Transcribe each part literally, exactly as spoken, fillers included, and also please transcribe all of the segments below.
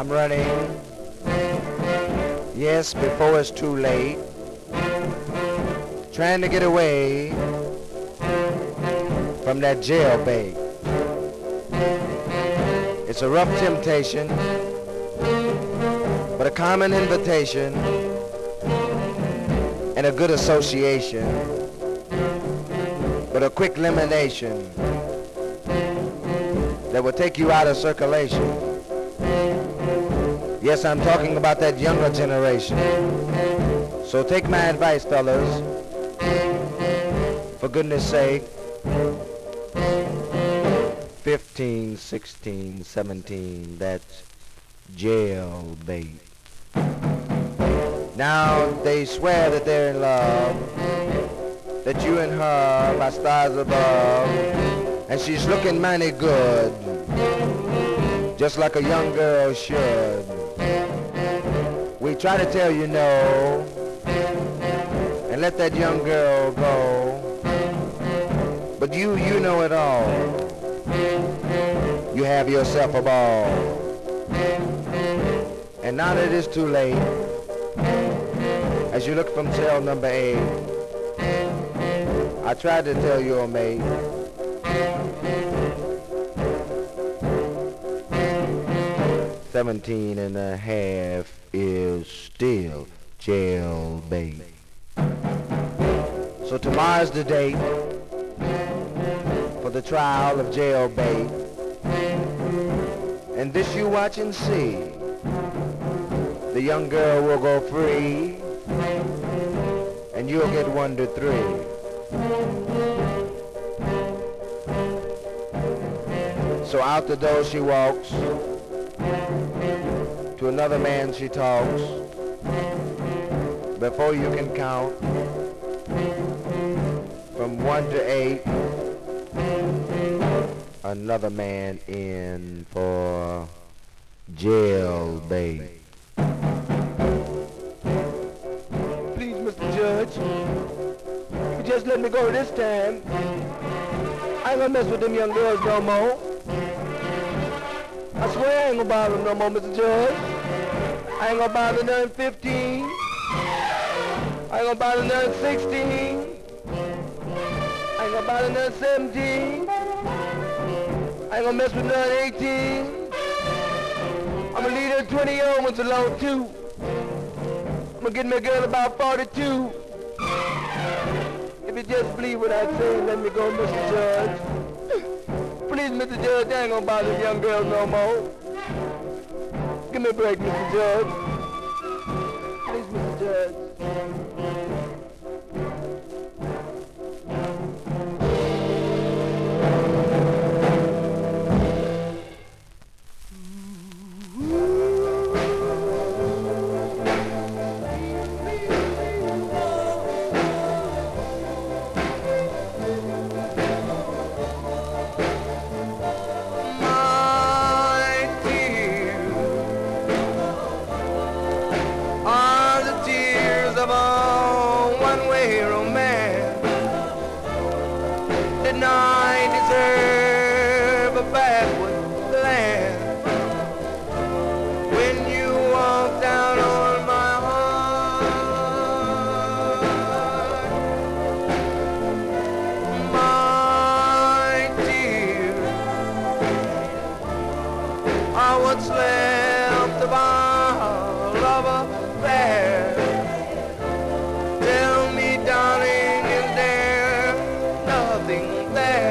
I'm running, yes, before it's too late, trying to get away from that jailbait. It's a rough temptation, but a common invitation and a good association, but a quick elimination that will take you out of circulation. Yes, I'm talking about that younger generation. So take my advice, fellas, for goodness sake. fifteen, sixteen, seventeen, that's jailbait. Now they swear that they're in love, that you and her by stars above, and she's looking mighty good, just like a young girl should. We try to tell you no, and let that young girl go, but you, you know it all. You have yourself a ball. And now that it's too late, as you look from cell number eight, I tried to tell your mate, seventeen and a half is still jailbait. So tomorrow's the date for the trial of jailbait. And this you watch and see. The young girl will go free, and you'll get one to three. So out the door she walks, to another man she talks. Before you can count, from one to eight, another man in for jailbait. Please, Mister Judge, you just let me go this time. I ain't gonna mess with them young girls no more. I swear I ain't gonna bother them no more, Mister Judge. I ain't gonna bother none fifteen. I ain't gonna bother none sixteen. I ain't gonna bother none seventeen. I ain't gonna mess with none eighteen. I'm gonna leave them twenty-year-old ones alone too. I'm gonna get me a girl about forty-two. If you just believe what I say, let me go, Mister Judge. Please, Mister Judge, I ain't gonna bother them young girls no more. Give me a break, Mister Judge. Please, Mister Judge. Tell me, darling, is there nothing there?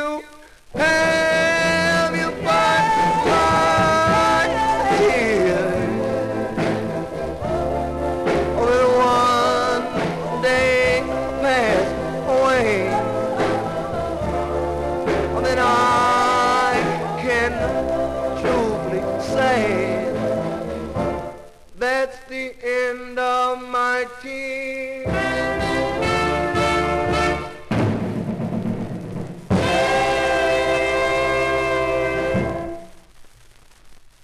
you have you but my tears. Oh, then one day pass away. Oh, then I can truly say that's the end of my tears.